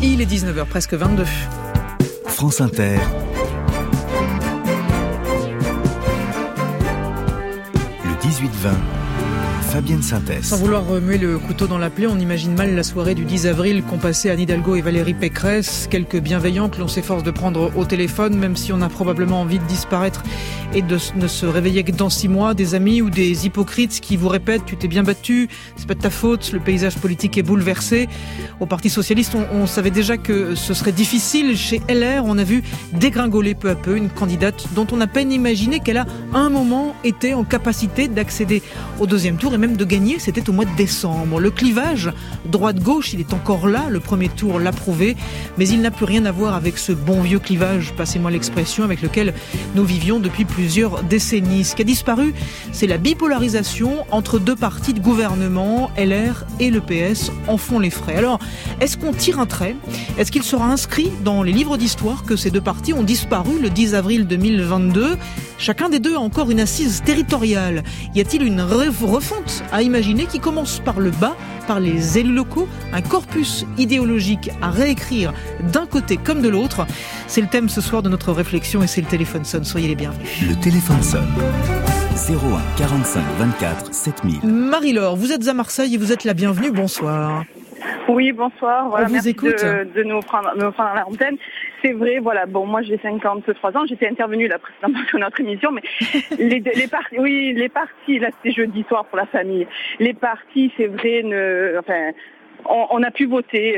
Il est 19h, presque 22. France Inter. Le 18-20. Fabienne Synthèse. Sans vouloir remuer le couteau dans la plaie, on imagine mal la soirée du 10 avril qu'ont passé Anne Hidalgo et Valérie Pécresse. Quelques bienveillants que l'on s'efforce de prendre au téléphone, même si on a probablement envie de disparaître et de ne se réveiller que dans 6 mois. Des amis ou des hypocrites qui vous répètent « tu t'es bien battu, c'est pas de ta faute, le paysage politique est bouleversé ». Au Parti Socialiste, on savait déjà que ce serait difficile. Chez LR, on a vu dégringoler peu à peu une candidate dont on a peine imaginé qu'elle a à un moment été en capacité d'accéder au deuxième tour et même de gagner, c'était au mois de décembre. Le clivage droite-gauche, il est encore là, le premier tour l'a prouvé, mais il n'a plus rien à voir avec ce bon vieux clivage, passez-moi l'expression, avec lequel nous vivions depuis plusieurs décennies. Ce qui a disparu, c'est la bipolarisation entre deux partis de gouvernement, LR et le PS en font les frais. Alors, est-ce qu'on tire un trait ? Est-ce qu'il sera inscrit dans les livres d'histoire que ces deux partis ont disparu le 10 avril 2022 ? Chacun des deux a encore une assise territoriale. Y a-t-il une refonte à imaginer qui commence par le bas, par les élus locaux, un corpus idéologique à réécrire d'un côté comme de l'autre? C'est le thème ce soir de notre réflexion et c'est le téléphone sonne. Soyez les bienvenus. Le téléphone sonne. 01 45 24 7000. Marie-Laure, vous êtes à Marseille et vous êtes la bienvenue. Bonsoir. Oui, bonsoir. Voilà, on vous merci écoute. de me prendre à l'antenne. C'est vrai, voilà. Bon, moi j'ai 53 ans. J'étais intervenue là précédemment sur notre émission, mais les partis, là c'était jeudi soir pour la famille. Les partis, c'est vrai, on a pu voter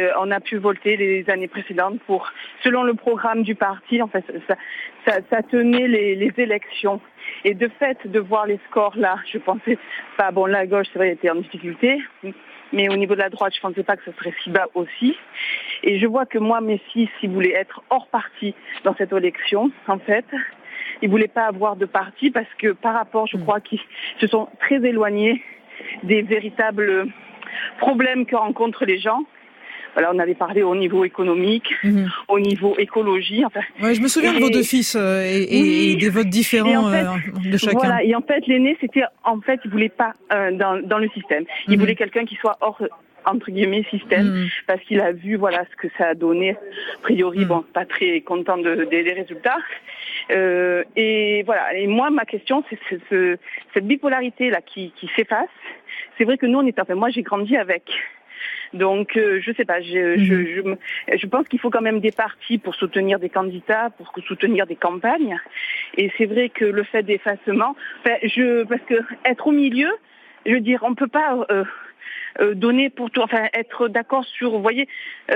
les années précédentes selon le programme du parti. En fait, ça tenait les élections. Et de fait, de voir les scores là, je pensais pas. Bon, la gauche, c'est vrai, était en difficulté. Mais au niveau de la droite, je pensais pas que ce serait si bas aussi. Et je vois que moi, mes fils, ils voulaient être hors parti dans cette élection, en fait. Ils voulaient pas avoir de parti parce que par rapport, je crois qu'ils se sont très éloignés des véritables problèmes que rencontrent les gens. Voilà, on avait parlé au niveau économique, au niveau écologie. Enfin, ouais, je me souviens de vos deux fils et des votes différents de chacun. Voilà, et en fait, l'aîné, il voulait pas dans le système. Il voulait quelqu'un qui soit hors entre guillemets système, parce qu'il a vu ce que ça a donné. A priori, pas très content des résultats. Et voilà. Et moi, ma question, c'est cette bipolarité là qui s'efface. C'est vrai que nous, moi, j'ai grandi avec. Donc, je sais pas, je pense qu'il faut quand même des partis pour soutenir des candidats, pour soutenir des campagnes. Et c'est vrai que le fait d'effacement, parce que être au milieu, je veux dire, on peut pas donner pour tout, être d'accord sur, vous voyez,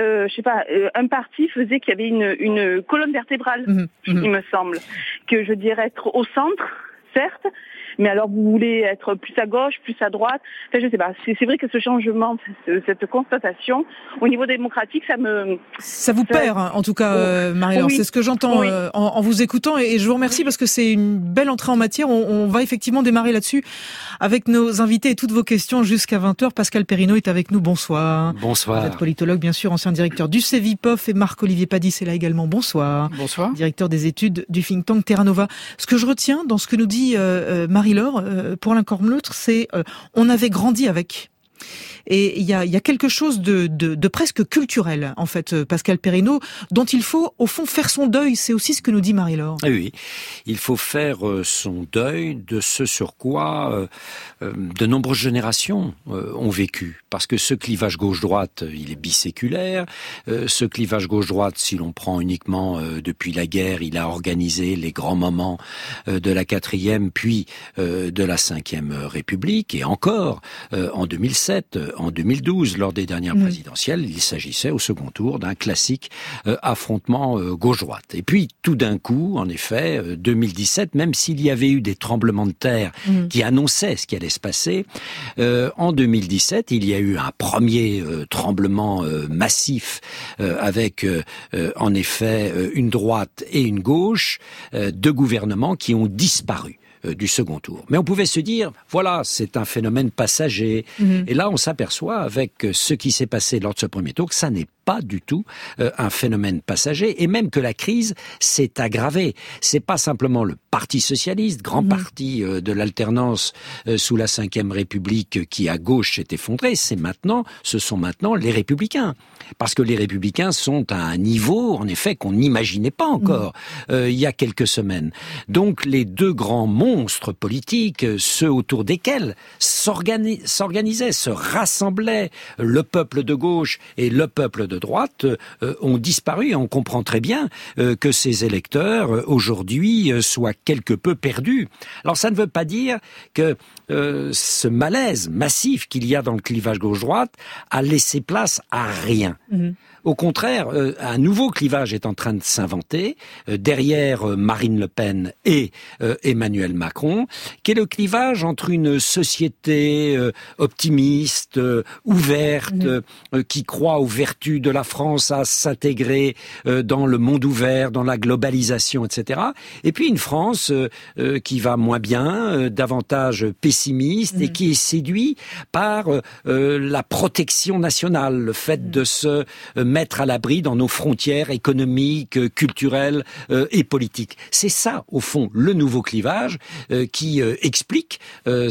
un parti faisait qu'il y avait une colonne vertébrale, il me semble, que je dirais être au centre, certes. Mais alors, vous voulez être plus à gauche, plus à droite. Je sais pas. C'est vrai que ce changement, cette constatation, au niveau démocratique, ça vous perd, en tout cas, Marie-Laure. Oui. C'est ce que j'entends en vous écoutant. Et je vous remercie parce que c'est une belle entrée en matière. On va effectivement démarrer là-dessus avec nos invités et toutes vos questions jusqu'à 20h. Pascal Perrineau est avec nous. Bonsoir. Bonsoir. Vous êtes politologue, bien sûr, ancien directeur du CEVIPOF, et Marc-Olivier Padis est là également. Bonsoir. Bonsoir. Directeur des études du think tank Terra Nova. Ce que je retiens dans ce que nous dit Marie-Laure, pour l'un comme l'autre, c'est on avait grandi avec. Et il y a quelque chose de presque culturel, en fait, Pascal Perrineau, dont il faut, au fond, faire son deuil. C'est aussi ce que nous dit Marie-Laure. Oui, il faut faire son deuil de ce sur quoi de nombreuses générations ont vécu. Parce que ce clivage gauche-droite, il est biséculaire. Ce clivage gauche-droite, si l'on prend uniquement depuis la guerre, il a organisé les grands moments de la 4e, puis de la 5e République. Et encore, en 2007, en 2012, lors des dernières présidentielles, il s'agissait au second tour d'un classique affrontement gauche-droite. Et puis, tout d'un coup, en effet, 2017, même s'il y avait eu des tremblements de terre qui annonçaient ce qui allait se passer, en 2017, il y a eu un premier tremblement massif avec, en effet, une droite et une gauche, deux gouvernements qui ont disparu du second tour. Mais on pouvait se dire, voilà, c'est un phénomène passager. Et là, on s'aperçoit avec ce qui s'est passé lors de ce premier tour que ça n'est pas du tout un phénomène passager, et même que la crise s'est aggravée. C'est pas simplement le Parti socialiste, grand parti de l'alternance sous la Ve République, qui à gauche s'est effondré. Ce sont maintenant les Républicains. Parce que les Républicains sont à un niveau, en effet, qu'on n'imaginait pas encore il y a quelques semaines. Donc les deux grands monstres politiques, ceux autour desquels s'organisaient, se rassemblaient le peuple de gauche et le peuple de droite, ont disparu. Et on comprend très bien que ces électeurs, aujourd'hui, soient quelque peu perdus. Alors ça ne veut pas dire que ce malaise massif qu'il y a dans le clivage gauche-droite a laissé place à rien. Au contraire, un nouveau clivage est en train de s'inventer derrière Marine Le Pen et Emmanuel Macron, qui est le clivage entre une société optimiste, ouverte, qui croit aux vertus de la France à s'intégrer dans le monde ouvert, dans la globalisation, etc. Et puis une France qui va moins bien, davantage pessimiste et qui est séduit par la protection nationale, le fait de se mettre à l'abri dans nos frontières économiques, culturelles et politiques. C'est ça, au fond, le nouveau clivage qui explique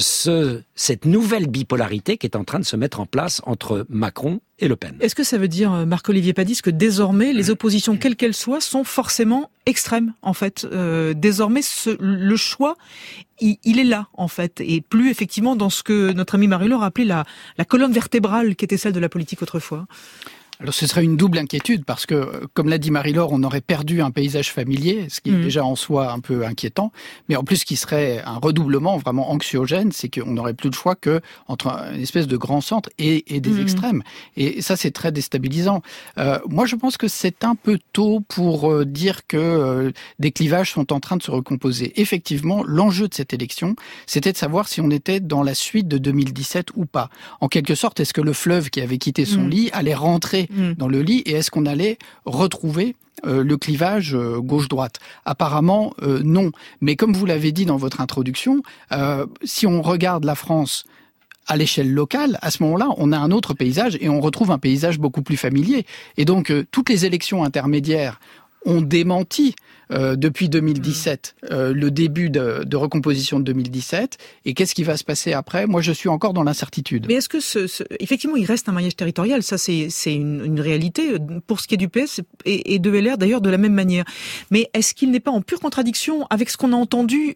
cette nouvelle bipolarité qui est en train de se mettre en place entre Macron et Le Pen. Est-ce que ça veut dire, Marc-Olivier Padis, que désormais, les oppositions, quelles qu'elles soient, sont forcément extrêmes, en fait? Désormais, le choix, il est là, en fait, et plus effectivement dans ce que notre ami Marie-Laure a appelé la colonne vertébrale qui était celle de la politique autrefois. Alors ce serait une double inquiétude parce que, comme l'a dit Marie-Laure, on aurait perdu un paysage familier, ce qui est déjà en soi un peu inquiétant, mais en plus ce qui serait un redoublement vraiment anxiogène, c'est qu'on n'aurait plus de choix que entre une espèce de grand centre et des extrêmes. Et ça, c'est très déstabilisant. Moi, je pense que c'est un peu tôt pour dire que des clivages sont en train de se recomposer. Effectivement, l'enjeu de cette élection, c'était de savoir si on était dans la suite de 2017 ou pas. En quelque sorte, est-ce que le fleuve qui avait quitté son lit allait rentrer dans le lit, et est-ce qu'on allait retrouver le clivage gauche-droite? Apparemment, non. Mais comme vous l'avez dit dans votre introduction, si on regarde la France à l'échelle locale, à ce moment-là, on a un autre paysage, et on retrouve un paysage beaucoup plus familier. Et donc, toutes les élections intermédiaires ont démenti depuis 2017, le début de recomposition de 2017. Et qu'est-ce qui va se passer après? Moi, je suis encore dans l'incertitude. Mais est-ce que effectivement, il reste un maillage territorial? Ça, c'est une réalité pour ce qui est du PS et de LR d'ailleurs de la même manière. Mais est-ce qu'il n'est pas en pure contradiction avec ce qu'on a entendu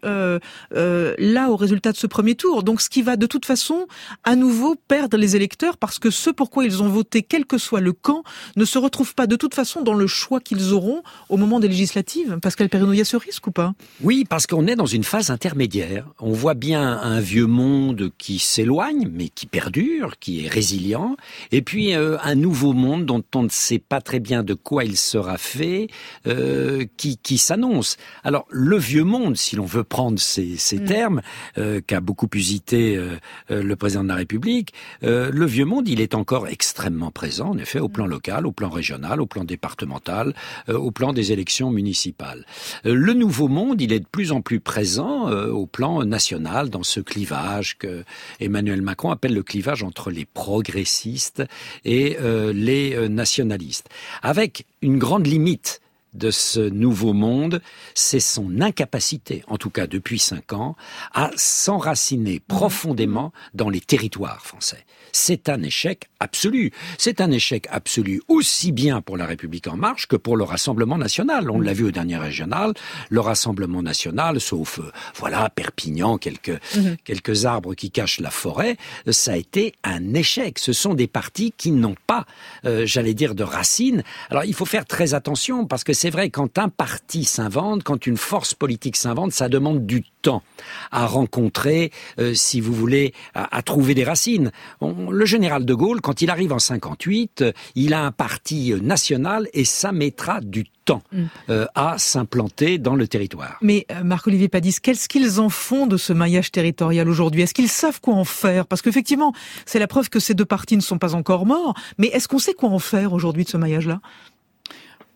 là au résultat de ce premier tour? Donc, ce qui va de toute façon à nouveau perdre les électeurs parce que ce pourquoi ils ont voté, quel que soit le camp, ne se retrouve pas de toute façon dans le choix qu'ils auront au moment des législatives. Pascal Perrineau, il y a ce risque ou pas? Oui, parce qu'on est dans une phase intermédiaire. On voit bien un vieux monde qui s'éloigne, mais qui perdure, qui est résilient. Et puis un nouveau monde dont on ne sait pas très bien de quoi il sera fait, qui s'annonce. Alors, le vieux monde, si l'on veut prendre ces termes, qu'a beaucoup usité le président de la République, le vieux monde, il est encore extrêmement présent, en effet, au plan local, au plan régional, au plan départemental, au plan des élections municipales. Le nouveau monde, il est de plus en plus présent au plan national, dans ce clivage que Emmanuel Macron appelle le clivage entre les progressistes et les nationalistes. Avec une grande limite de ce nouveau monde, c'est son incapacité, en tout cas depuis 5 ans, à s'enraciner profondément dans les territoires français. C'est un échec absolu. C'est un échec absolu aussi bien pour La République En Marche que pour le Rassemblement National. On l'a vu au dernier régional, le Rassemblement National, sauf Perpignan, quelques arbres qui cachent la forêt, ça a été un échec. Ce sont des partis qui n'ont pas, de racines. Alors il faut faire très attention parce que c'est vrai, quand un parti s'invente, quand une force politique s'invente, ça demande du temps à rencontrer, si vous voulez, à trouver des racines. Le général de Gaulle, quand il arrive en 58, il a un parti national et ça mettra du temps à s'implanter dans le territoire. Mais Marc-Olivier Padis, qu'est-ce qu'ils en font de ce maillage territorial aujourd'hui? Est-ce qu'ils savent quoi en faire? Parce qu'effectivement, c'est la preuve que ces deux partis ne sont pas encore morts, mais est-ce qu'on sait quoi en faire aujourd'hui de ce maillage-là?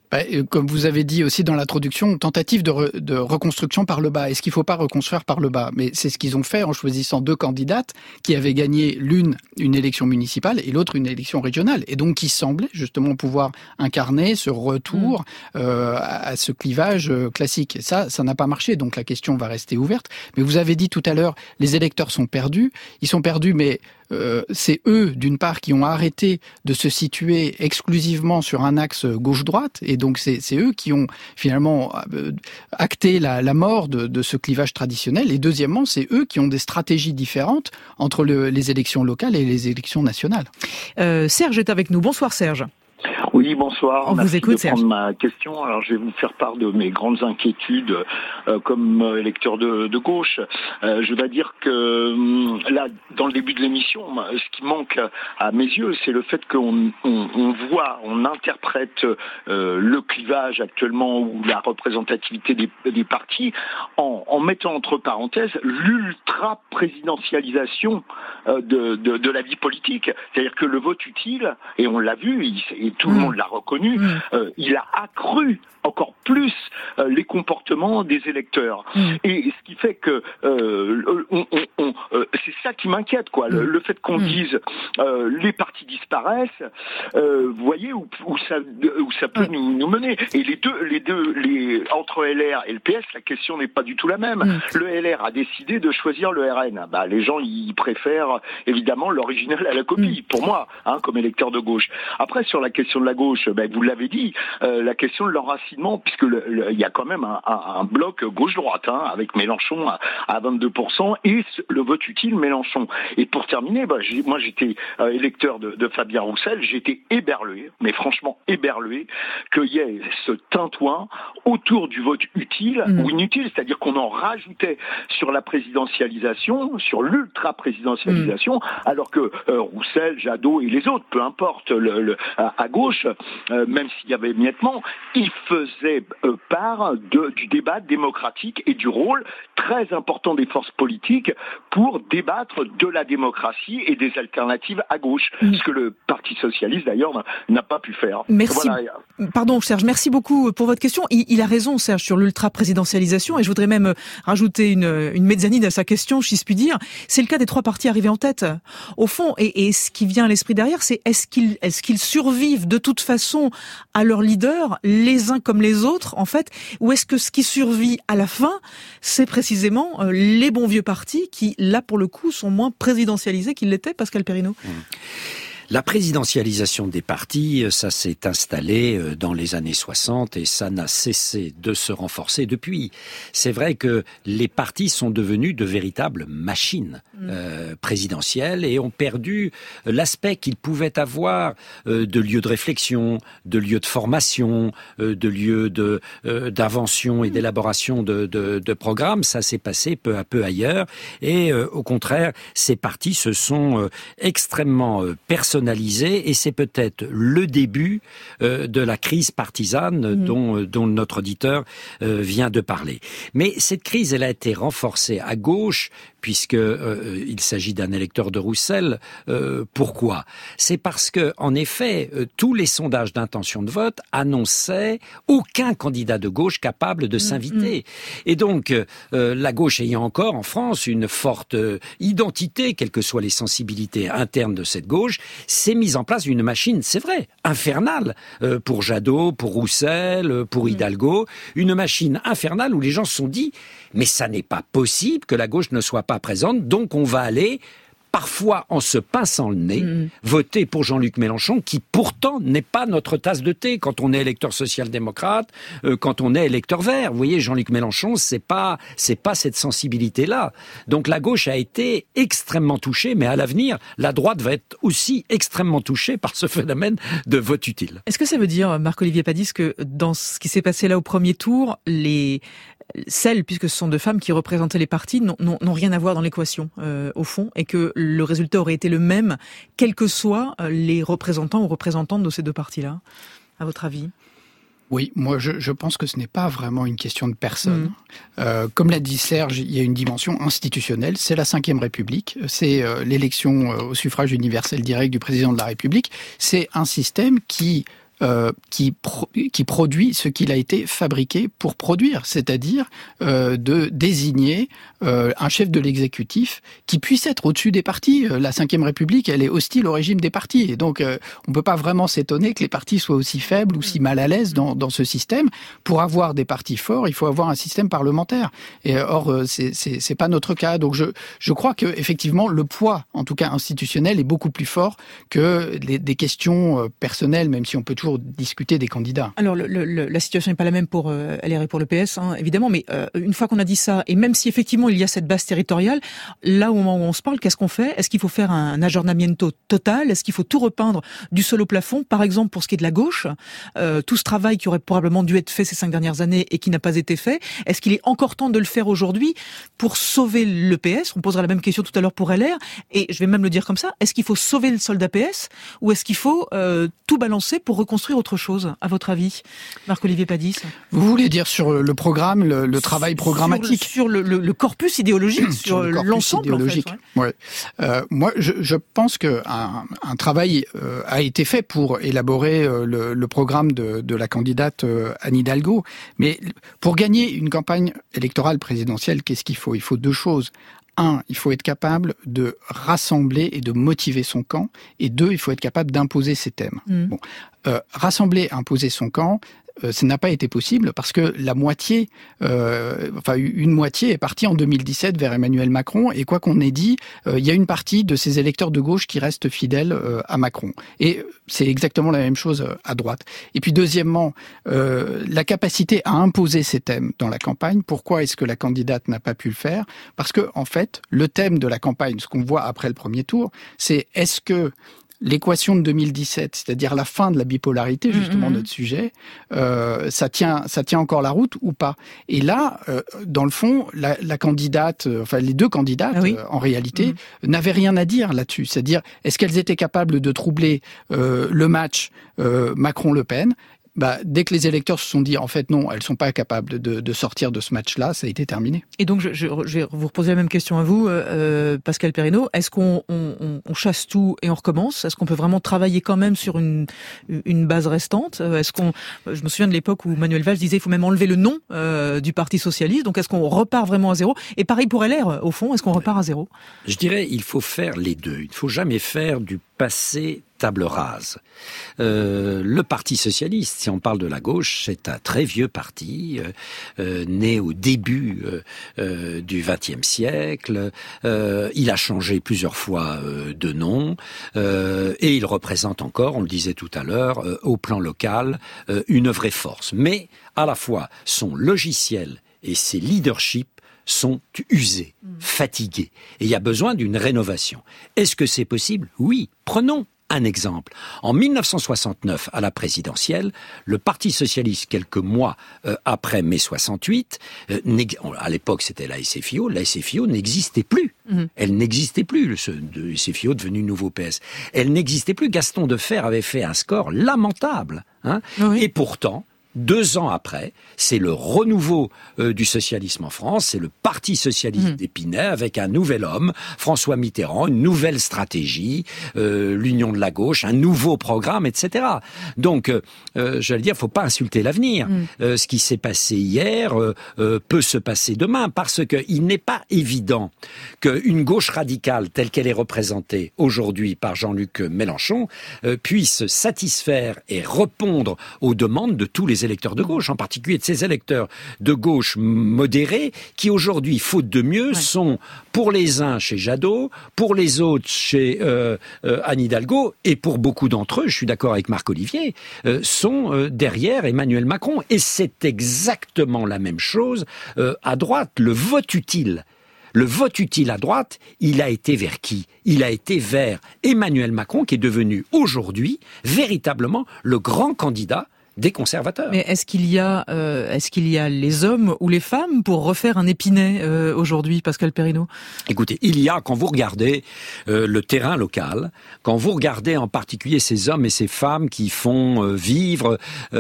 Comme vous avez dit aussi dans l'introduction, tentative de reconstruction par le bas. Est-ce qu'il ne faut pas reconstruire par le bas? Mais c'est ce qu'ils ont fait en choisissant 2 candidates qui avaient gagné l'une une élection municipale et l'autre une élection régionale. Et donc qui semblaient justement pouvoir incarner ce retour à ce clivage classique. Et ça n'a pas marché, donc la question va rester ouverte. Mais vous avez dit tout à l'heure, les électeurs sont perdus. Ils sont perdus, mais c'est eux, d'une part, qui ont arrêté de se situer exclusivement sur un axe gauche-droite, et donc c'est eux qui ont finalement acté la mort de ce clivage traditionnel, et deuxièmement, c'est eux qui ont des stratégies différentes entre les élections locales et les élections nationales. Serge est avec nous. Bonsoir Serge. Oui, bonsoir. On vous écoute, de prendre ma question. Alors, je vais vous faire part de mes grandes inquiétudes comme électeur de gauche. Je dois dire que là, dans le début de l'émission, ce qui manque à mes yeux, c'est le fait qu'on on interprète le clivage actuellement ou la représentativité des partis en mettant entre parenthèses l'ultra-présidentialisation de la vie politique. C'est-à-dire que le vote utile, et on l'a vu, et tout le monde l'a reconnu, il a accru encore plus les comportements des électeurs. Et ce qui fait que c'est ça qui m'inquiète, quoi. Le fait qu'on dise les partis disparaissent, vous voyez où ça peut nous mener. Et les deux entre LR et le PS, la question n'est pas du tout la même. Le LR a décidé de choisir le RN. Les gens ils préfèrent évidemment l'original à la copie. Pour moi, comme électeur de gauche. Après, sur la question de la gauche, vous l'avez dit, la question de l'enracinement, puisque il y a quand même un bloc gauche-droite, avec Mélenchon à 22% et le vote utile Mélenchon. Et pour terminer, moi j'étais électeur de Fabien Roussel, j'étais éberlué, mais franchement éberlué, qu'il y ait ce tintouin autour du vote utile ou inutile, c'est-à-dire qu'on en rajoutait sur la présidentialisation, sur l'ultra-présidentialisation, alors que Roussel, Jadot et les autres, peu importe, à gauche, même s'il y avait émiettement, ils faisaient part du débat démocratique et du rôle très important des forces politiques pour débattre de la démocratie et des alternatives à gauche, ce que le Parti socialiste d'ailleurs n'a pas pu faire. Merci. Voilà. Pardon Serge, merci beaucoup pour votre question. Il a raison Serge sur l'ultra-présidentialisation, et je voudrais même rajouter une mezzanine à sa question, si je puis dire. C'est le cas des 3 partis arrivés en tête. Au fond, et ce qui vient à l'esprit derrière, c'est est-ce qu'ils survivent de toute façon à leur leader, les uns comme les autres, en fait, ou est-ce que ce qui survit à la fin, c'est précisément les bons vieux partis qui, là, pour le coup, sont moins présidentialisés qu'ils l'étaient, Pascal Perrineau? La présidentialisation des partis, ça s'est installé dans les années 60 et ça n'a cessé de se renforcer depuis. C'est vrai que les partis sont devenus de véritables machines présidentielles et ont perdu l'aspect qu'ils pouvaient avoir de lieu de réflexion, de lieu de formation, de lieu d'invention et d'élaboration de programmes. Ça s'est passé peu à peu ailleurs et au contraire, ces partis se sont extrêmement personnalisés et c'est peut-être le début de la crise partisane dont notre auditeur vient de parler. Mais cette crise, elle a été renforcée à gauche puisque il s'agit d'un électeur de Roussel. Pourquoi ? C'est parce que, en effet, tous les sondages d'intention de vote annonçaient aucun candidat de gauche capable de s'inviter. Et donc, la gauche ayant encore en France une forte identité, quelles que soient les sensibilités internes de cette gauche, s'est mise en place une machine, c'est vrai, infernale, pour Jadot, pour Roussel, pour Hidalgo, une machine infernale où les gens se sont dit mais ça n'est pas possible que la gauche ne soit pas présente, donc on va aller, parfois en se pinçant le nez, voter pour Jean-Luc Mélenchon, qui pourtant n'est pas notre tasse de thé quand on est électeur social-démocrate, quand on est électeur vert. Vous voyez, Jean-Luc Mélenchon, c'est pas cette sensibilité-là. Donc la gauche a été extrêmement touchée, mais à l'avenir, la droite va être aussi extrêmement touchée par ce phénomène de vote utile. Est-ce que ça veut dire, Marc-Olivier Padis, que dans ce qui s'est passé là au premier tour, celles, puisque ce sont 2 femmes qui représentaient les partis, n'ont rien à voir dans l'équation, au fond, et que le résultat aurait été le même, quels que soient les représentants ou représentantes de ces 2 partis-là, à votre avis ? Oui, moi je pense que ce n'est pas vraiment une question de personne. Comme l'a dit Serge, il y a une dimension institutionnelle, c'est la Ve République, c'est l'élection au suffrage universel direct du président de la République, c'est un système qui qui produit ce qu'il a été fabriqué pour produire, c'est-à-dire de désigner un chef de l'exécutif qui puisse être au-dessus des partis. La Ve République, elle est hostile au régime des partis, et donc on peut pas vraiment s'étonner que les partis soient aussi faibles ou si mal à l'aise dans ce système. Pour avoir des partis forts, il faut avoir un système parlementaire. Et or, c'est pas notre cas. Donc je crois que effectivement le poids, en tout cas institutionnel, est beaucoup plus fort que des questions personnelles, même si on peut toujours discuter des candidats. Alors la situation n'est pas la même pour LR et pour le PS, hein, évidemment, mais une fois qu'on a dit ça, et même si effectivement il y a cette base territoriale, là au moment où on se parle, qu'est-ce qu'on fait ? Est-ce qu'il faut faire un aggiornamiento total ? Est-ce qu'il faut tout repeindre du sol au plafond ? Par exemple, pour ce qui est de la gauche, tout ce travail qui aurait probablement dû être fait ces 5 dernières années et qui n'a pas été fait, est-ce qu'il est encore temps de le faire aujourd'hui pour sauver le PS ? On posera la même question tout à l'heure pour LR, et je vais même le dire comme ça, est-ce qu'il faut sauver le soldat PS ou est-ce qu'il faut tout balancer pour reconstruire autre chose, à votre avis, Marc-Olivier Padis ? Vous voulez dire sur le programme, le travail programmatique ? Sur le corpus idéologique, sur l'ensemble idéologique. En fait, ouais. Moi, je pense que un travail a été fait pour élaborer le programme de la candidate Anne Hidalgo. Mais pour gagner une campagne électorale présidentielle, qu'est-ce qu'il faut ? Il faut 2 choses. 1, il faut être capable de rassembler et de motiver son camp. Et 2, il faut être capable d'imposer ses thèmes. Bon, rassembler, imposer son camp, ça n'a pas été possible parce que une moitié est partie en 2017 vers Emmanuel Macron, et quoi qu'on ait dit, il y a une partie de ces électeurs de gauche qui restent fidèles à Macron. Et c'est exactement la même chose à droite. Et puis deuxièmement, la capacité à imposer ces thèmes dans la campagne. Pourquoi est-ce que la candidate n'a pas pu le faire ? Parce que en fait, le thème de la campagne, ce qu'on voit après le premier tour, c'est est-ce que l'équation de 2017, c'est-à-dire la fin de la bipolarité, justement, notre sujet, ça tient encore la route ou pas ? Et là, dans le fond, la candidate, les 2 candidates, en réalité, n'avaient rien à dire là-dessus. C'est-à-dire, est-ce qu'elles étaient capables de troubler le match Macron-Le Pen ? Dès que les électeurs se sont dit, en fait, non, elles sont pas capables de sortir de ce match-là, ça a été terminé. Et donc, je vais vous reposer la même question à vous, Pascal Perrineau. Est-ce qu'on chasse tout et on recommence ? Est-ce qu'on peut vraiment travailler quand même sur une base restante ? Je me souviens de l'époque où Manuel Valls disait, il faut même enlever le nom du Parti Socialiste. Donc, est-ce qu'on repart vraiment à zéro ? Et pareil pour LR, au fond, est-ce qu'on repart à zéro ? Je dirais, il faut faire les 2. Il ne faut jamais faire du passé table rase. Le Parti Socialiste, si on parle de la gauche, c'est un très vieux parti, né au début du XXe siècle. Il a changé plusieurs fois de nom et il représente encore, on le disait tout à l'heure, au plan local, une vraie force. Mais à la fois, son logiciel et ses leaderships sont usés, fatigués. Et il y a besoin d'une rénovation. Est-ce que c'est possible ? Oui. Prenons un exemple. En 1969, à la présidentielle, le Parti socialiste, quelques mois après mai 68, à l'époque c'était la SFIO n'existait plus. Elle n'existait plus, le SFIO devenu nouveau PS. Elle n'existait plus. Gaston Defferre avait fait un score lamentable. Oui. Et pourtant, 2 ans après, c'est le renouveau du socialisme en France, c'est le Parti socialiste d'Épinay avec un nouvel homme, François Mitterrand, une nouvelle stratégie, l'union de la gauche, un nouveau programme, etc. Donc, j'allais dire, faut pas insulter l'avenir. Ce qui s'est passé hier peut se passer demain, parce que il n'est pas évident qu'une gauche radicale telle qu'elle est représentée aujourd'hui par Jean-Luc Mélenchon puisse satisfaire et répondre aux demandes de tous les électeurs de gauche, en particulier de ces électeurs de gauche modérés, qui aujourd'hui, faute de mieux, sont pour les uns chez Jadot, pour les autres chez Anne Hidalgo, et pour beaucoup d'entre eux, je suis d'accord avec Marc-Olivier, sont derrière Emmanuel Macron. Et c'est exactement la même chose à droite. Le vote utile à droite, il a été vers qui ? Il a été vers Emmanuel Macron, qui est devenu aujourd'hui véritablement le grand candidat des conservateurs. Mais est-ce qu'il y a les hommes ou les femmes pour refaire un Épinay aujourd'hui, Pascal Perrineau? Écoutez, quand vous regardez le terrain local, quand vous regardez en particulier ces hommes et ces femmes qui font vivre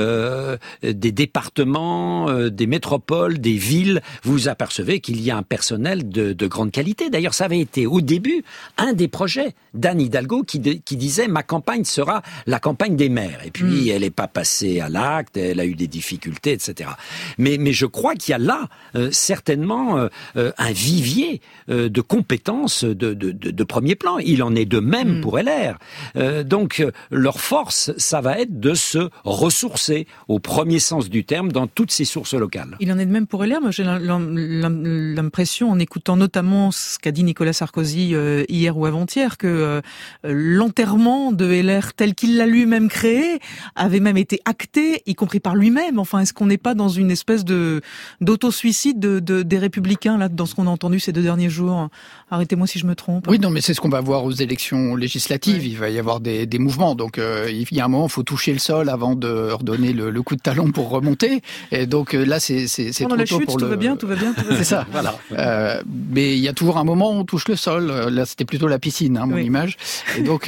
des départements, des métropoles, des villes, vous apercevez qu'il y a un personnel de grande qualité. D'ailleurs, ça avait été au début un des projets d'Anne Hidalgo qui disait « ma campagne sera la campagne des maires ». Et puis, elle n'est pas passée à l'acte, elle a eu des difficultés, etc. Mais je crois qu'il y a là certainement un vivier de compétences de premier plan. Il en est de même pour LR. Donc, leur force, ça va être de se ressourcer au premier sens du terme dans toutes ces sources locales. Il en est de même pour LR. Moi, j'ai l'impression, en écoutant notamment ce qu'a dit Nicolas Sarkozy hier ou avant-hier, que l'enterrement de LR tel qu'il l'a lui-même créé avait même été acté, y compris par lui-même. Enfin, est-ce qu'on n'est pas dans une espèce d'auto-suicide des Républicains, là, dans ce qu'on a entendu ces 2 derniers jours? Arrêtez-moi si je me trompe. Oui, non, mais c'est ce qu'on va voir aux élections législatives. Oui. Il va y avoir des mouvements. Donc, il y a un moment, il faut toucher le sol avant de redonner le coup de talon pour remonter. Et donc, là, c'est trop la tôt chute, pour tout va bien. C'est ça. Voilà. Mais il y a toujours un moment où on touche le sol. Là, c'était plutôt la piscine, mon image. Et donc,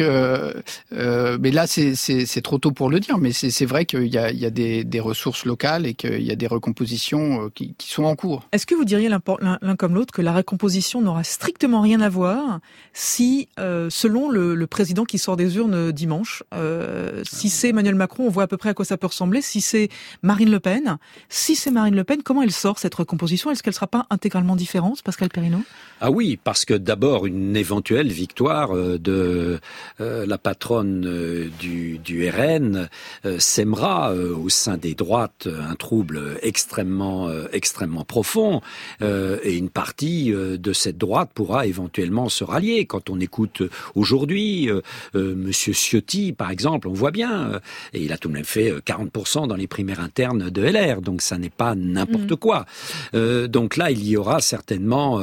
mais là, c'est trop tôt pour le dire. Mais c'est vrai qu'il y a des ressources locales et qu'il y a des recompositions qui sont en cours. Est-ce que vous diriez l'un comme l'autre que la recomposition n'aura strictement rien à voir si, selon le président qui sort des urnes dimanche, si c'est Emmanuel Macron, on voit à peu près à quoi ça peut ressembler. Si c'est Marine Le Pen, comment elle sort cette recomposition? Est-ce qu'elle sera pas intégralement différente, Pascal Perrineau? Ah oui, parce que d'abord, une éventuelle victoire de la patronne du RN sèmera au sein des droites un trouble extrêmement profond, et une partie de cette droite pourra éventuellement se rallier. Quand on écoute aujourd'hui Monsieur Ciotti, par exemple, on voit bien, et il a tout de même fait 40% dans les primaires internes de LR, donc ça n'est pas n'importe quoi. Donc là, il y aura certainement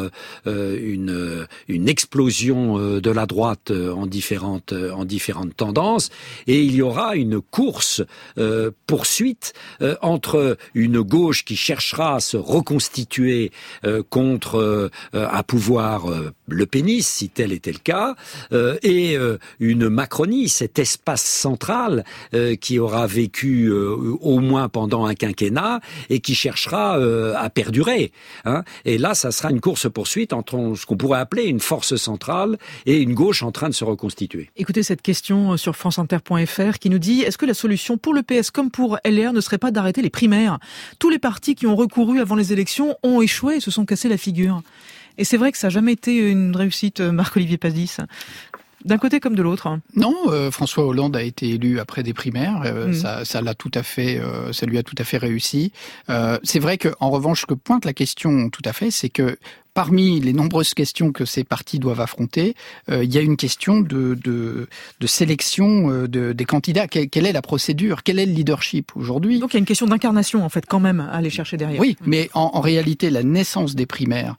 une explosion de la droite en différentes tendances, et il y aura une course poursuite entre une gauche qui cherchera à se reconstituer contre un pouvoir le péniste, si tel était le cas, et une Macronie, cet espace central qui aura vécu au moins pendant un quinquennat et qui cherchera à perdurer. Et là, ça sera une course-poursuite entre ce qu'on pourrait appeler une force centrale et une gauche en train de se reconstituer. Écoutez cette question sur franceinter.fr qui nous dit: est-ce que la solution pour le PS comme pour LR ne serait pas d'arrêter les primaires? Tous les partis qui ont recouru avant les élections ont échoué et se sont cassés la figure. Et c'est vrai que ça n'a jamais été une réussite, Marc-Olivier Pasdis, d'un côté comme de l'autre. Non, François Hollande a été élu après des primaires. Ça lui a tout à fait réussi. C'est vrai que, en revanche, ce que pointe la question tout à fait, c'est que parmi les nombreuses questions que ces partis doivent affronter, il y a une question de sélection des candidats. Quelle est la procédure? Quel est le leadership aujourd'hui? Donc il y a une question d'incarnation, en fait, quand même, à aller chercher derrière. Oui, mais en réalité, la naissance des primaires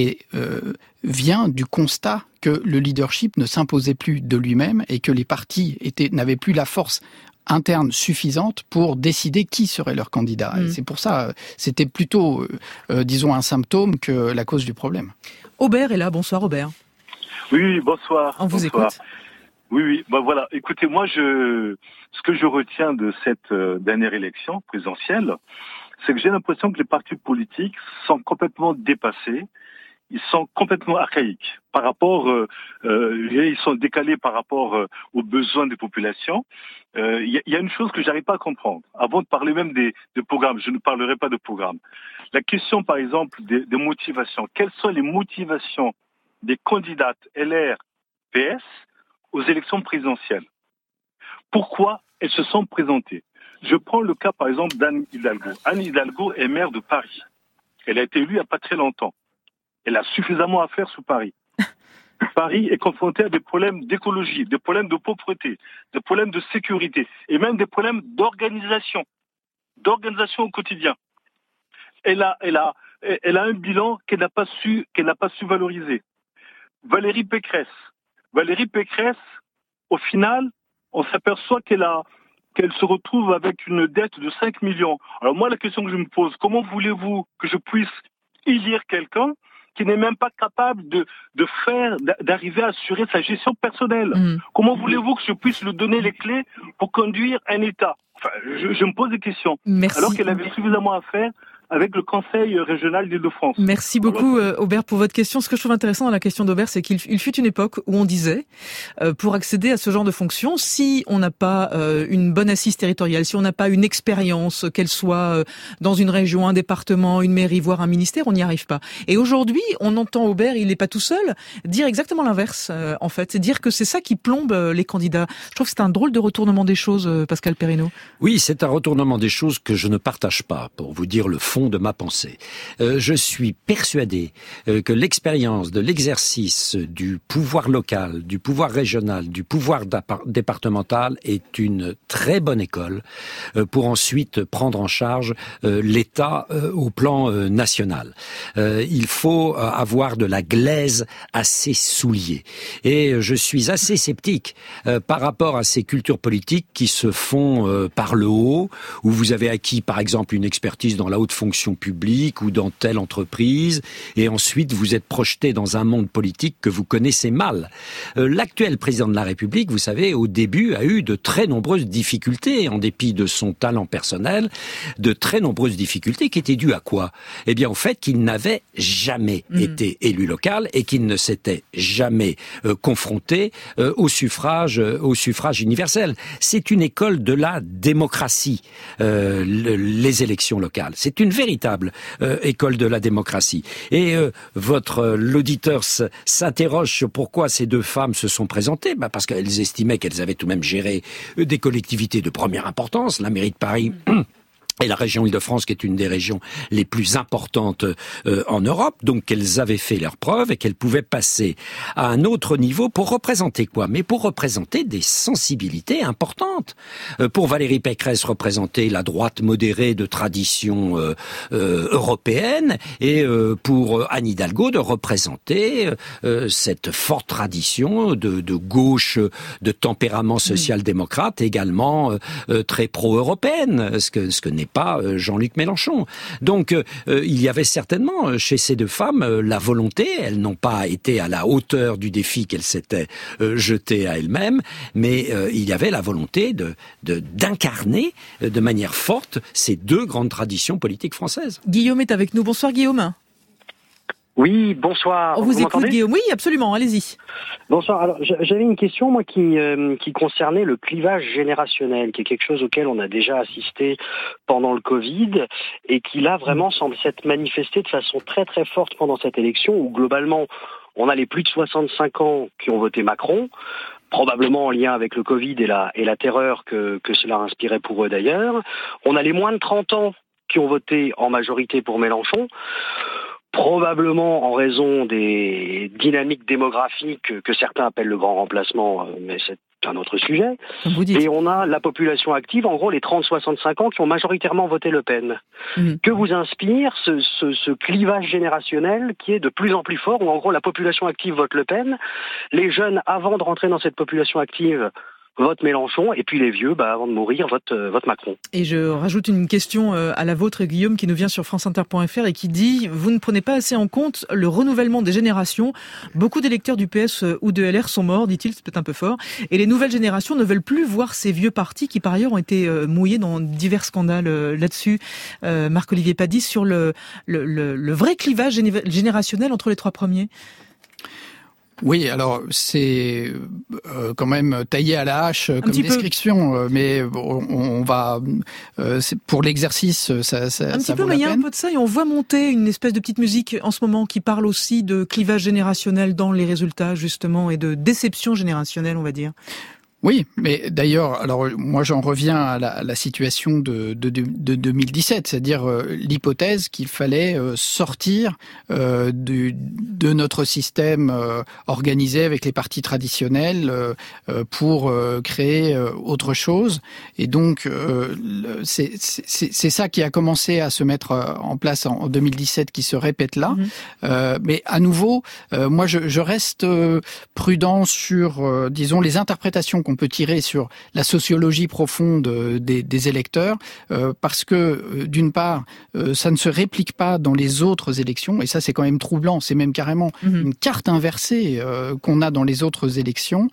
vient du constat que le leadership ne s'imposait plus de lui-même et que les partis n'avaient plus la force interne suffisante pour décider qui serait leur candidat. Et c'est pour ça, c'était plutôt, disons, un symptôme que la cause du problème. Aubert est là. Bonsoir, Aubert. Oui, bonsoir. On vous écoute. Oui. Voilà. Écoutez, moi, ce que je retiens de cette dernière élection présidentielle, c'est que j'ai l'impression que les partis politiques sont complètement dépassés. Ils sont complètement archaïques par rapport, ils sont décalés par rapport aux besoins des populations. Il y a une chose que j'arrive pas à comprendre. Avant de parler même des programmes, je ne parlerai pas de programmes. La question, par exemple, des motivations. Quelles sont les motivations des candidates LR, PS aux élections présidentielles? Pourquoi elles se sont présentées? Je prends le cas, par exemple, d'Anne Hidalgo. Anne Hidalgo est maire de Paris. Elle a été élue il n'y a pas très longtemps. Elle a suffisamment à faire sous Paris. Paris est confronté à des problèmes d'écologie, des problèmes de pauvreté, des problèmes de sécurité et même des problèmes d'organisation au quotidien. Elle a un bilan qu'elle n'a pas su valoriser. Valérie Pécresse, au final, on s'aperçoit qu'elle a qu'elle se retrouve avec une dette de 5 millions. Alors moi, la question que je me pose, comment voulez-vous que je puisse élire quelqu'un qui n'est même pas capable d'arriver à assurer sa gestion personnelle? Comment voulez-vous que je puisse lui donner les clés pour conduire un État? Enfin, je me pose des questions. Merci. Alors qu'elle avait suffisamment à faire avec le Conseil régional d'Île-de-France. Merci beaucoup Aubert pour votre question. Ce que je trouve intéressant dans la question d'Aubert, c'est qu'il fut une époque où on disait, pour accéder à ce genre de fonction, si on n'a pas une bonne assise territoriale, si on n'a pas une expérience, qu'elle soit dans une région, un département, une mairie, voire un ministère, on n'y arrive pas. Et aujourd'hui, on entend Aubert, il n'est pas tout seul, dire exactement l'inverse, en fait. C'est dire que c'est ça qui plombe les candidats. Je trouve que c'est un drôle de retournement des choses, Pascal Perrineau. Oui, c'est un retournement des choses que je ne partage pas, pour vous dire le fond de ma pensée. Je suis persuadé que l'expérience de l'exercice du pouvoir local, du pouvoir régional, du pouvoir départemental est une très bonne école pour ensuite prendre en charge l'État au plan national. Il faut avoir de la glaise à ses souliers. Et je suis assez sceptique par rapport à ces cultures politiques qui se font par le haut, où vous avez acquis par exemple une expertise dans la haute fonction publique ou dans telle entreprise, et ensuite vous êtes projeté dans un monde politique que vous connaissez mal. L'actuel président de la République, vous savez, au début a eu de très nombreuses difficultés, en dépit de son talent personnel, de très nombreuses difficultés qui étaient dues à quoi? Eh bien au fait qu'il n'avait jamais été élu local et qu'il ne s'était jamais confronté au suffrage universel. C'est une école de la démocratie, les élections locales. C'est une véritable école de la démocratie. Et l'auditeur s'interroge sur pourquoi ces deux femmes se sont présentées. Parce qu'elles estimaient qu'elles avaient tout de même géré des collectivités de première importance, la mairie de Paris et la région Île-de-France, qui est une des régions les plus importantes en Europe, donc qu'elles avaient fait leurs preuves et qu'elles pouvaient passer à un autre niveau pour représenter quoi? Mais pour représenter des sensibilités importantes. Pour Valérie Pécresse, représenter la droite modérée de tradition européenne, et pour Anne Hidalgo, de représenter cette forte tradition de gauche, de tempérament social-démocrate, également très pro-européenne, ce que n'est pas Jean-Luc Mélenchon. Donc il y avait certainement chez ces deux femmes la volonté, elles n'ont pas été à la hauteur du défi qu'elles s'étaient jetées à elles-mêmes, mais il y avait la volonté d'incarner de manière forte ces deux grandes traditions politiques françaises. Guillaume est avec nous. Bonsoir Guillaume. Oui, bonsoir. On vous écoute Guillaume. Oui, absolument, allez-y. Bonsoir. Alors, j'avais une question, moi, qui concernait le clivage générationnel, qui est quelque chose auquel on a déjà assisté pendant le Covid, et qui là, vraiment, semble s'être manifesté de façon très très forte pendant cette élection, où globalement, on a les plus de 65 ans qui ont voté Macron, probablement en lien avec le Covid et la terreur que cela inspirait pour eux d'ailleurs. On a les moins de 30 ans qui ont voté en majorité pour Mélenchon, probablement en raison des dynamiques démographiques que certains appellent le grand remplacement, mais c'est un autre sujet. Et on a la population active, en gros les 30-65 ans qui ont majoritairement voté Le Pen. Que vous inspire ce clivage générationnel qui est de plus en plus fort, où en gros la population active vote Le Pen, les jeunes, avant de rentrer dans cette population active, vote Mélenchon, et puis les vieux, avant de mourir, vote Macron. Et je rajoute une question à la vôtre, Guillaume, qui nous vient sur franceinter.fr et qui dit « Vous ne prenez pas assez en compte le renouvellement des générations. Beaucoup d'électeurs du PS ou de LR sont morts, dit-il, c'est peut-être un peu fort, et les nouvelles générations ne veulent plus voir ces vieux partis qui, par ailleurs, ont été mouillés dans divers scandales là-dessus. » Marc-Olivier Padis, sur le vrai clivage générationnel entre les trois premiers. Oui, alors c'est quand même taillé à la hache comme description, mais on va pour l'exercice, ça un petit peu, mais il y a un peu de ça, et on voit monter une espèce de petite musique en ce moment qui parle aussi de clivage générationnel dans les résultats justement, et de déception générationnelle, on va dire. Oui, mais d'ailleurs, alors moi j'en reviens à la situation de 2017, c'est-à-dire l'hypothèse qu'il fallait sortir de notre système organisé avec les partis traditionnels pour créer autre chose. Et donc c'est ça qui a commencé à se mettre en place en 2017, qui se répète là. Mais à nouveau, moi je reste prudent sur, disons, les interprétations qu'on qu'on peut tirer sur la sociologie profonde des électeurs, parce que d'une part, ça ne se réplique pas dans les autres élections, et ça c'est quand même troublant, c'est même carrément une carte inversée qu'on a dans les autres élections,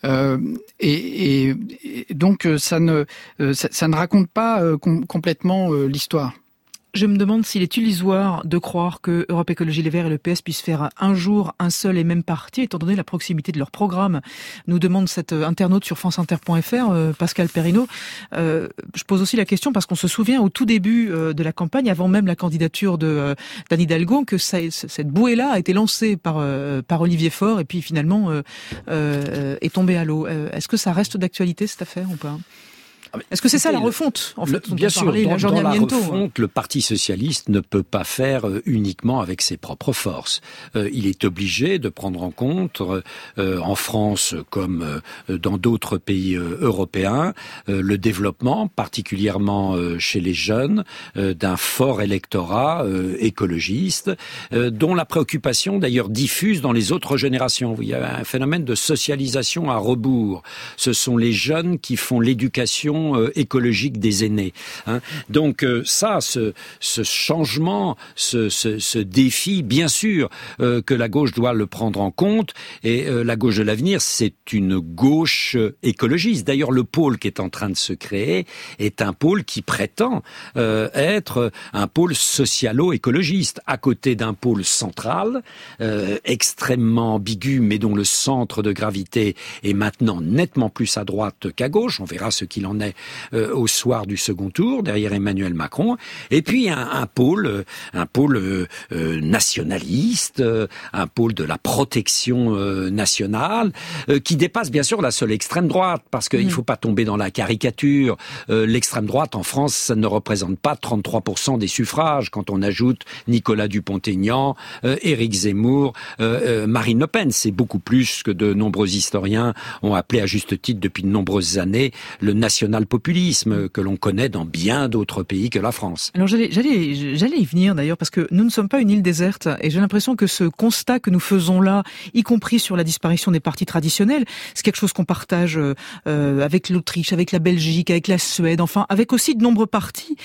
et donc ça ne raconte pas complètement l'histoire. Je me demande s'il est illusoire de croire que Europe Écologie Les Verts et le PS puissent faire un jour un seul et même parti, étant donné la proximité de leur programme. Nous demande cet internaute sur franceinter.fr, Pascal Perrineau. Je pose aussi la question parce qu'on se souvient au tout début de la campagne, avant même la candidature d'Anne Hidalgo, que cette bouée-là a été lancée par Olivier Faure et puis finalement est tombée à l'eau. Est-ce que ça reste d'actualité cette affaire ou pas ? Est-ce que c'est ça la refonte, en fait, bien sûr, dans la refonte, le Parti socialiste ne peut pas faire uniquement avec ses propres forces. Il est obligé de prendre en compte, en France comme dans d'autres pays européens, le développement, particulièrement chez les jeunes, d'un fort électorat écologiste, dont la préoccupation d'ailleurs diffuse dans les autres générations. Il y a un phénomène de socialisation à rebours. Ce sont les jeunes qui font l'éducation écologique des aînés. Donc ça, ce changement, ce défi, bien sûr que la gauche doit le prendre en compte. Et la gauche de l'avenir, c'est une gauche écologiste. D'ailleurs, le pôle qui est en train de se créer est un pôle qui prétend être un pôle socialo-écologiste, à côté d'un pôle central, extrêmement ambigu, mais dont le centre de gravité est maintenant nettement plus à droite qu'à gauche. On verra ce qu'il en est au soir du second tour, derrière Emmanuel Macron, et puis un pôle nationaliste, un pôle de la protection nationale, qui dépasse bien sûr la seule extrême droite, parce qu'il ne faut pas tomber dans la caricature. L'extrême droite en France, ça ne représente pas 33% des suffrages, quand on ajoute Nicolas Dupont-Aignan, Éric Zemmour, Marine Le Pen. C'est beaucoup plus que de nombreux historiens ont appelé à juste titre depuis de nombreuses années le national-populisme que l'on connaît dans bien d'autres pays que la France. Alors j'allais y venir d'ailleurs, parce que nous ne sommes pas une île déserte, et j'ai l'impression que ce constat que nous faisons là, y compris sur la disparition des partis traditionnels, c'est quelque chose qu'on partage avec l'Autriche, avec la Belgique, avec la Suède, enfin avec aussi de nombreux partis.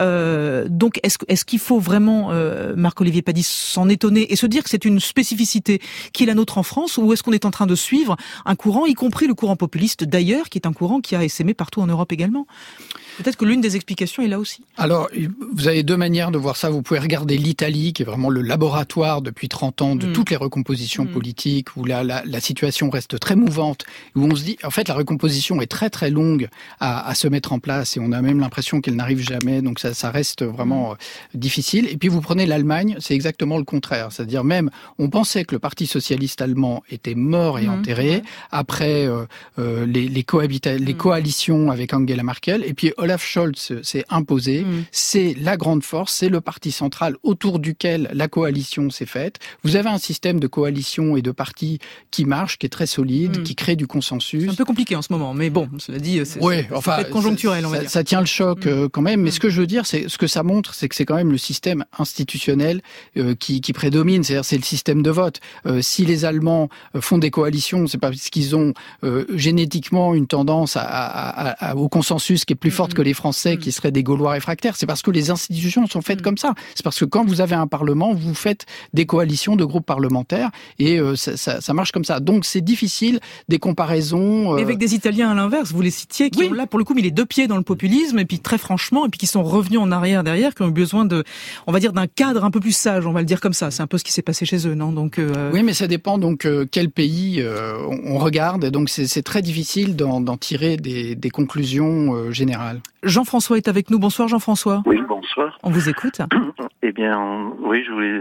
Donc est-ce qu'il faut vraiment, Marc-Olivier Padis, s'en étonner et se dire que c'est une spécificité qui est la nôtre en France, ou est-ce qu'on est en train de suivre un courant, y compris le courant populiste d'ailleurs, qui est un courant qui a essaimé partout en Europe également? Peut-être que l'une des explications est là aussi. Alors, vous avez deux manières de voir ça. Vous pouvez regarder l'Italie, qui est vraiment le laboratoire depuis 30 ans de toutes les recompositions politiques, où la situation reste très mouvante, où on se dit, en fait, la recomposition est très très longue à se mettre en place, et on a même l'impression qu'elle n'arrive jamais, donc ça reste vraiment difficile. Et puis vous prenez l'Allemagne, c'est exactement le contraire. C'est-à-dire même, on pensait que le Parti socialiste allemand était mort et enterré, après les coalitions avec Angela Merkel, et puis Olaf Scholz s'est imposé. C'est la grande force, c'est le parti central autour duquel la coalition s'est faite. Vous avez un système de coalition et de partis qui marche, qui est très solide, qui crée du consensus. C'est un peu compliqué en ce moment, mais bon, cela dit, c'est peut-être conjoncturel, on va dire. Ça tient le choc quand même, mais ce que je veux dire, c'est ce que ça montre, c'est que c'est quand même le système institutionnel qui prédomine, c'est-à-dire c'est le système de vote. Si les Allemands font des coalitions, c'est pas parce qu'ils ont génétiquement une tendance au consensus qui est plus forte que les Français qui seraient des Gaulois réfractaires. C'est parce que les institutions sont faites comme ça. C'est parce que quand vous avez un Parlement, vous faites des coalitions de groupes parlementaires et ça marche comme ça. Donc c'est difficile, des comparaisons... Mais avec des Italiens à l'inverse, vous les citiez, qui ont là pour le coup mis les deux pieds dans le populisme, et puis très franchement, et puis qui sont revenus en arrière derrière, qui ont eu besoin on va dire, d'un cadre un peu plus sage, on va le dire comme ça. C'est un peu ce qui s'est passé chez eux, non? Donc oui, mais ça dépend donc quel pays on regarde, et donc c'est très difficile d'en tirer des conclusions générales. Jean-François est avec nous. Bonsoir Jean-François. Oui, bonsoir. On vous écoute. Eh bien, oui,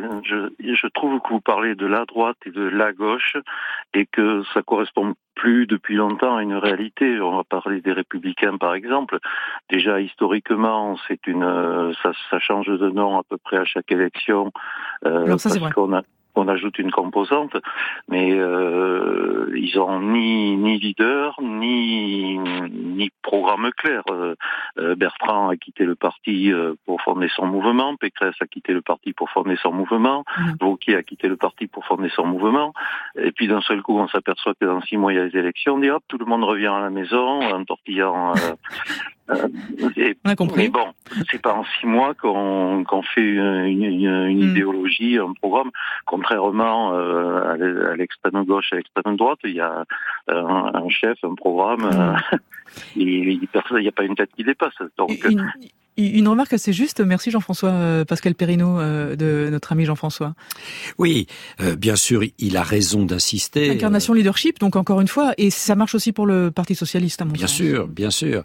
je trouve que vous parlez de la droite et de la gauche et que ça correspond plus depuis longtemps à une réalité. On va parler des Républicains, par exemple. Déjà, historiquement, ça change de nom à peu près à chaque élection. Alors ça, c'est vrai. qu'on ajoute une composante, mais ils ont ni leader, ni programme clair. Bertrand a quitté le parti pour former son mouvement, Pécresse a quitté le parti pour former son mouvement, Wauquiez a quitté le parti pour former son mouvement, et puis d'un seul coup on s'aperçoit que dans 6 mois il y a les élections, on dit hop, tout le monde revient à la maison en tortillant... On a compris. Mais bon, c'est pas en 6 mois qu'on fait une idéologie, un programme. Contrairement à l'extrême gauche et à l'extrême droite, il y a un chef, un programme. Il n'y a pas une tête qui dépasse. Donc une remarque assez juste, merci Jean-François Pascal Perrineau de notre ami Jean-François. Oui, bien sûr, il a raison d'insister. Incarnation leadership, donc encore une fois, et ça marche aussi pour le Parti socialiste, à mon sens. Bien sûr.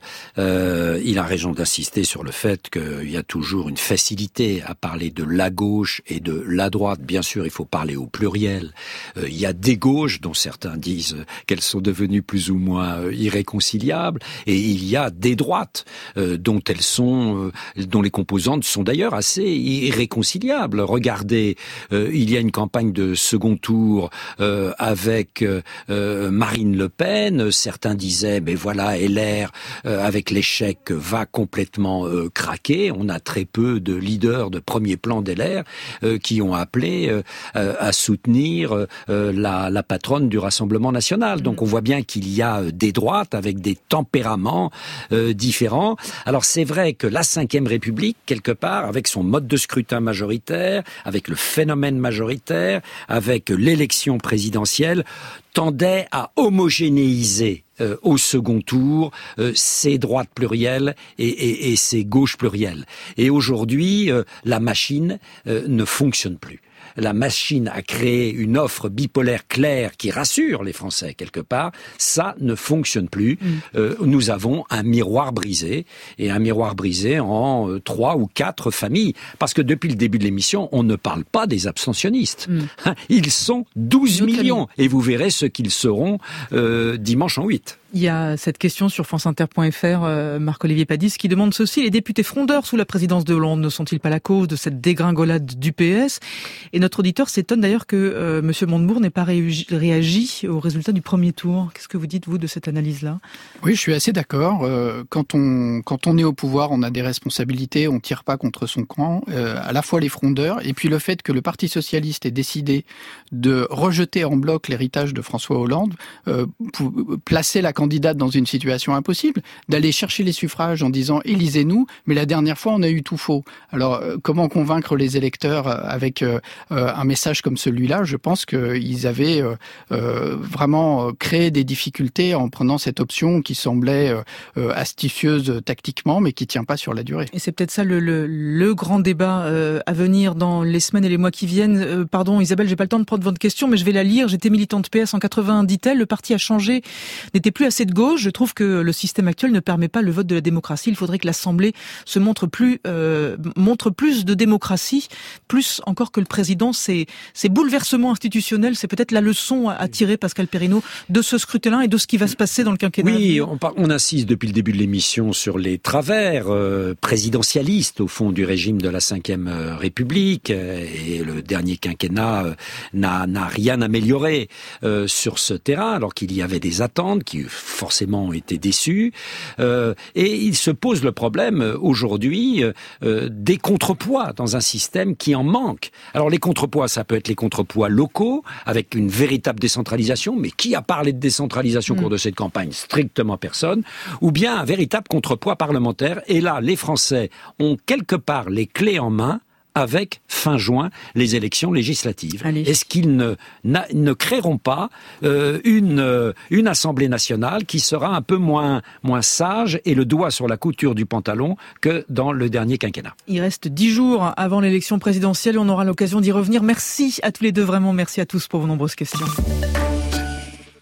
Il a raison d'insister sur le fait qu'il y a toujours une facilité à parler de la gauche et de la droite. Bien sûr, il faut parler au pluriel. Il y a des gauches dont certains disent qu'elles sont devenues plus ou moins irréconciliables, et il y a des droites dont les composantes sont d'ailleurs assez irréconciliables. Regardez, il y a une campagne de second tour avec Marine Le Pen. Certains disaient, mais voilà, LR, avec l'échec, va complètement craquer. On a très peu de leaders de premier plan d'LR qui ont appelé à soutenir la patronne du Rassemblement national. Donc on voit bien qu'il y a des droites avec des tempéraments différents. Alors c'est vrai que la Ve République, quelque part, avec son mode de scrutin majoritaire, avec le phénomène majoritaire, avec l'élection présidentielle, tendait à homogénéiser au second tour ces droites plurielles et ces gauches plurielles. Et aujourd'hui, la machine ne fonctionne plus. La machine a créé une offre bipolaire claire qui rassure les Français quelque part. Ça ne fonctionne plus. Nous avons un miroir brisé, et un miroir brisé en 3 ou 4 familles. Parce que depuis le début de l'émission, on ne parle pas des abstentionnistes. Ils sont 12 millions. Et vous verrez ce qu'ils seront dimanche en 8. Il y a cette question sur franceinter.fr, Marc-Olivier Padis, qui demande ceci: les députés frondeurs sous la présidence de Hollande ne sont-ils pas la cause de cette dégringolade du PS? Et notre auditeur s'étonne d'ailleurs que Monsieur Montebourg n'ait pas réagi aux résultats du premier tour. Qu'est-ce que vous dites, vous, de cette analyse-là? Oui, je suis assez d'accord. Quand on est au pouvoir, on a des responsabilités, on tire pas contre son camp, à la fois les frondeurs, et puis le fait que le Parti socialiste ait décidé de rejeter en bloc l'héritage de François Hollande, pour placer la candidate dans une situation impossible, d'aller chercher les suffrages en disant « élisez-nous », mais la dernière fois, on a eu tout faux. Alors, comment convaincre les électeurs avec un message comme celui-là? Je pense qu'ils avaient vraiment créé des difficultés en prenant cette option qui semblait astucieuse tactiquement, mais qui tient pas sur la durée. Et c'est peut-être ça le grand débat à venir dans les semaines et les mois qui viennent. Pardon Isabelle, j'ai pas le temps de prendre votre question, mais je vais la lire. J'étais militante PS en 80, dit-elle. Le parti a changé, n'était plus assez de gauche. Je trouve que le système actuel ne permet pas le vote de la démocratie. Il faudrait que l'Assemblée se montre plus de démocratie, plus encore que le président. Ces bouleversements institutionnels, c'est peut-être la leçon à tirer, Pascal Perrineau, de ce scrutin et de ce qui va se passer dans le quinquennat. Oui, on insiste depuis le début de l'émission sur les travers présidentialistes, au fond, du régime de la Ve République, et le dernier quinquennat n'a rien amélioré sur ce terrain, alors qu'il y avait des attentes qui forcément ont été déçues, et il se pose le problème aujourd'hui des contrepoids dans un système qui en manque. Alors les contrepoids, ça peut être les contrepoids locaux, avec une véritable décentralisation, mais qui a parlé de décentralisation au cours de cette campagne? Strictement personne. Ou bien un véritable contrepoids parlementaire, et là, les Français ont quelque part les clés en main avec, fin juin, les élections législatives. Allez. Est-ce qu'ils ne créeront pas une Assemblée nationale qui sera un peu moins sage et le doigt sur la couture du pantalon que dans le dernier quinquennat? Il reste 10 jours avant l'élection présidentielle et on aura l'occasion d'y revenir. Merci à tous les deux, vraiment merci à tous pour vos nombreuses questions.